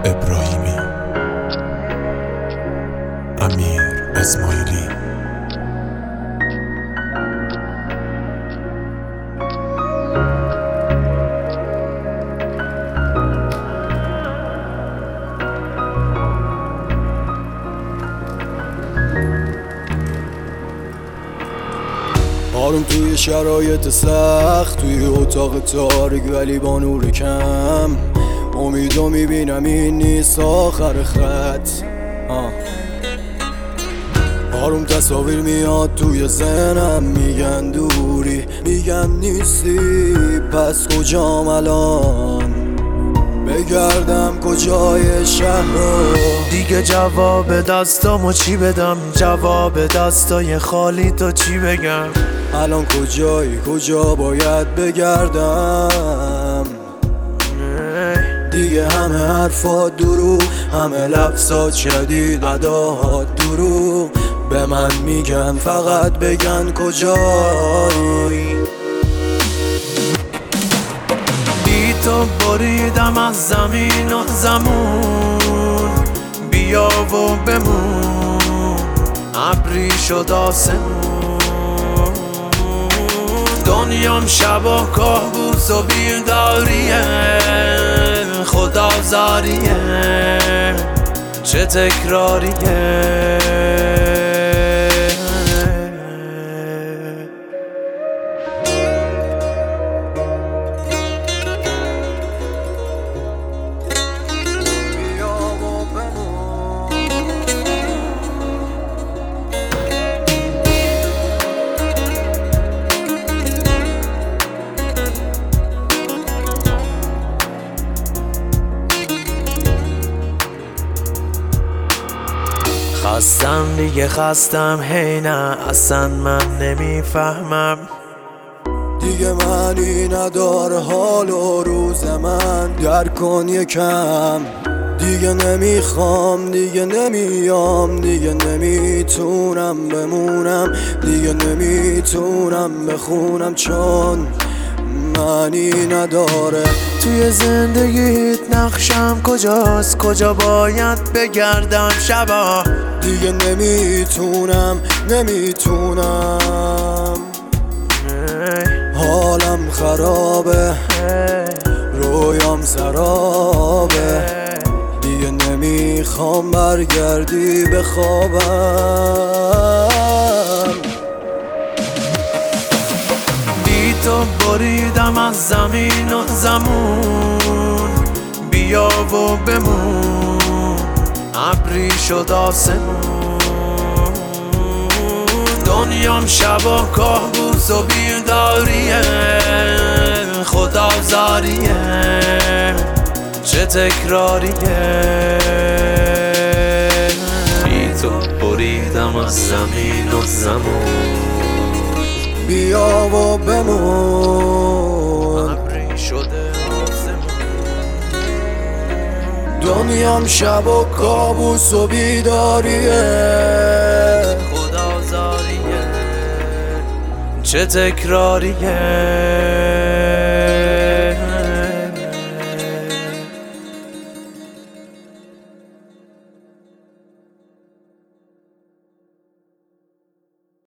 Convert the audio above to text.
ابراهیمی، امیر اسماعیلی. آروم توی شرایط سخت، توی اتاق تاریک ولی با نور کم، امیدو میبینم این نیست آخر خط. آروم تصاویر میاد توی ذهنم، میگن دوری، میگن نیستی، پس کجام الان؟ بگردم کجای شهر رو؟ دیگه جواب دستامو چی بدم؟ جواب دستای خالی تو چی بگم؟ الان کجایی؟ کجا باید بگردم؟ دیگه همه حرفات دروغ، همه لفظات شدید، اداهات دروغ، به من میگن فقط بگن کجایی. بی تو بریدم از زمین و زمون، بیا و بمون، ابری شد آسمون. دنیام شب و کابوس و بیداریه، خدا زاریه، چه تکراریه. خستم دیگه خستم، هی نه اصلا من نمیفهمم. دیگه معنی نداره حال و روز من، درک کن یکم. دیگه نمیخوام، دیگه نمیام، دیگه نمیتونم بمونم، دیگه نمیتونم بخونم، چون معنی نداره. توی زندگیت نقشم کجاست؟ کجا باید بگردم شبا؟ دیگه نمیتونم حالم خرابه، رویام سرابه، دیگه نمیخوام برگردی بخوابم. بی تو بریدم از زمین و زمون، بیا و بمون، ابری شد آسمون. دنیام شب و کابوس و بیداریه، خدا زاریه، چه تکراریه. بی تو بریدم از زمین و زمون، بیا و بمون، ابری شده آسمون. دنیام شب و کابوس و بیداریه، خدا زاریه، چه تکراریه.